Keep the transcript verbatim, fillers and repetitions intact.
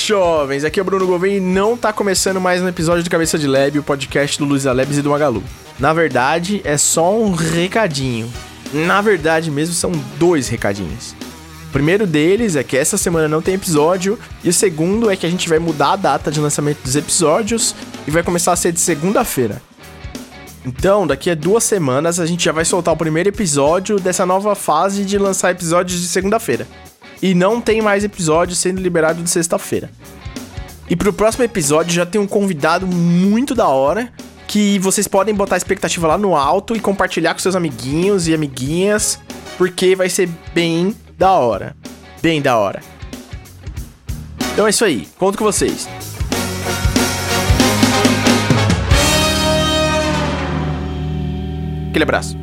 jovens, aqui é o Bruno Gouveia e não tá começando mais um episódio do Cabeça de Lab, o podcast do Luiz Alebes e do Magalu. Na verdade, é só um recadinho. Na verdade mesmo, são dois recadinhos. O primeiro deles é que essa semana não tem episódio, e o segundo é que a gente vai mudar a data de lançamento dos episódios e vai começar a ser de segunda-feira. Então, daqui a duas semanas a gente já vai soltar o primeiro episódio dessa nova fase de lançar episódios de segunda-feira. E não tem mais episódio sendo liberado de sexta-feira. E pro próximo episódio já tem um convidado muito da hora, que vocês podem botar a expectativa lá no alto e compartilhar com seus amiguinhos e amiguinhas, porque vai ser bem da hora. Bem da hora. Então é isso aí, conto com vocês. Aquele abraço.